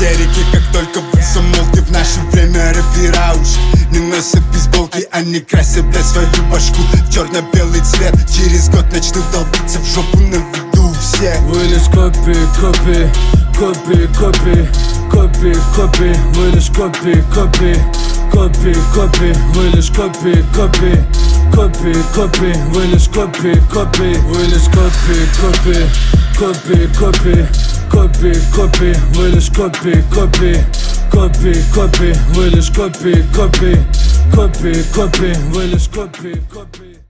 истерике, как только вы замолкли. В наше время рэпера уж не носят бейсболки, они красят, блядь, свою башку в черно-белый цвет. Через год начнут долбиться в жопу на виду у всех. Вы лишь копии, копии, копии, копии, копии, копии. Вы лишь копии, копии, копии, копии. Вы лишь копии, копии, копии, копии. Вы лишь копии, копии. Вы лишь копии, копии, копии, копии, копии, копии. Вы лишь копии, копии, копии, копии. Вы лишь копии, копии, копии, копии. Вы лишь копии, копии.